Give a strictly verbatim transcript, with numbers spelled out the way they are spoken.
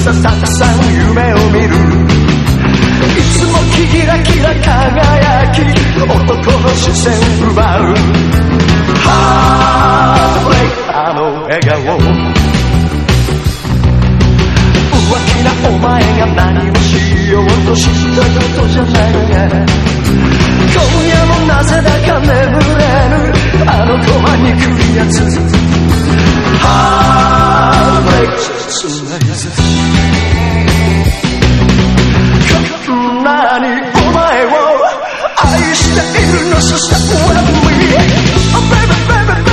さたくさん夢を見る。いつもキラキラ輝き男の視線奪う。ハートブレイクあの笑顔。浮気なお前が何をしようとしたことじゃないが、今夜もなぜだか眠れぬあの子は憎いやつ。ハートブレイク切ないぜ。